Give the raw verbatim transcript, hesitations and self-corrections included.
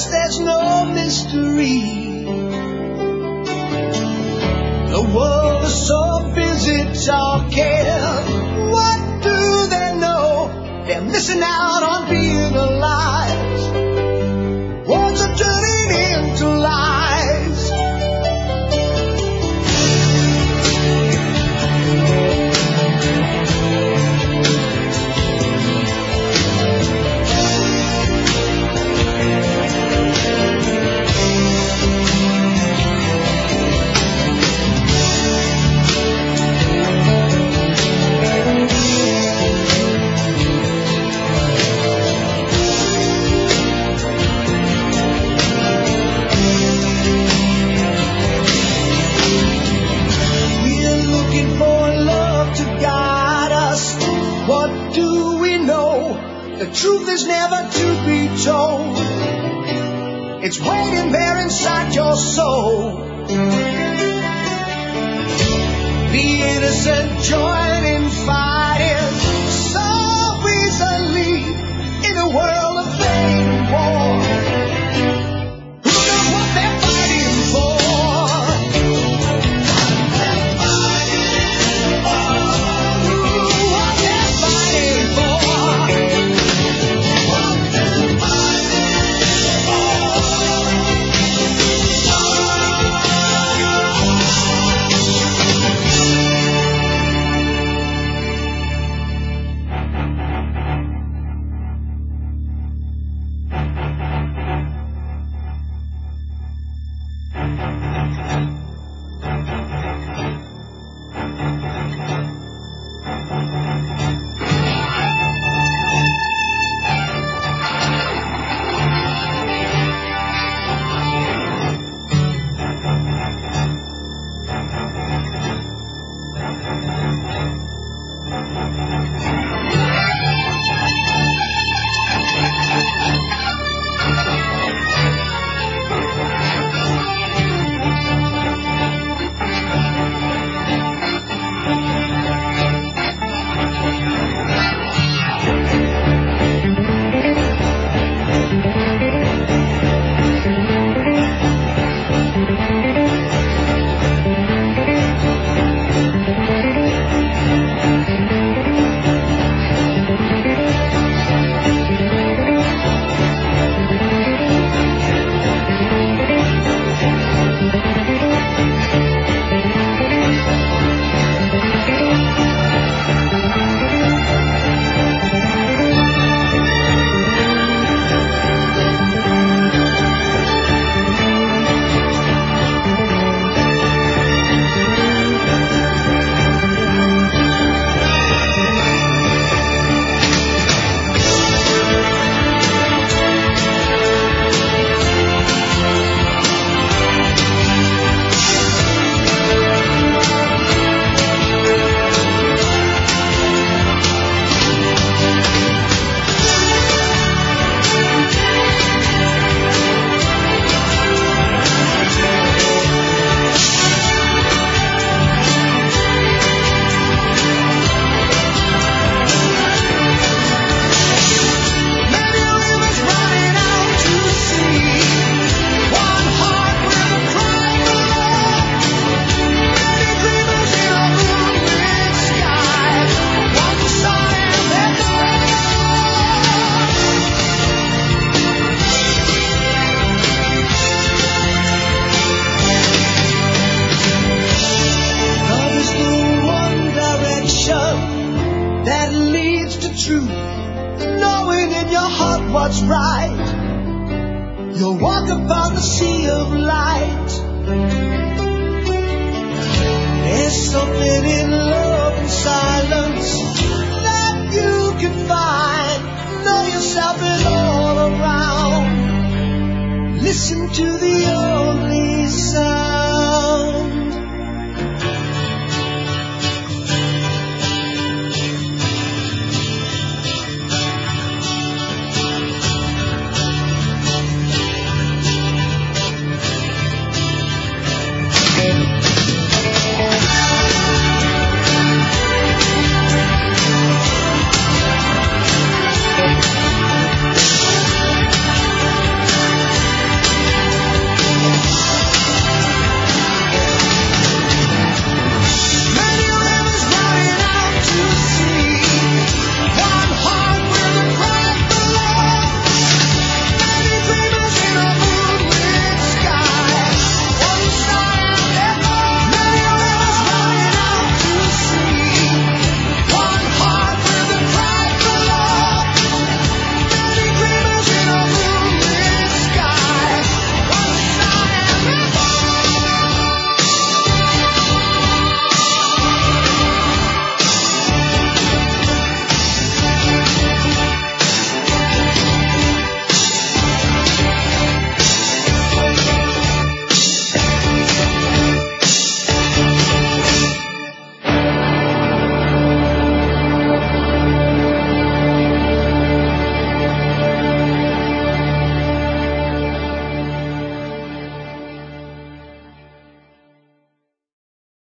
us there's no mystery. The world is so busy talking. What do they know? They're missing out on being alive. Words are turning into lies. The truth is never to be told. It's waiting there inside your soul. The innocent join in fighting so easily in a world of vain war. Who knows what they're fighting for? What's right? You'll walk upon the sea of light. There's something in love and silence that you can find. Know yourself is all around. Listen to the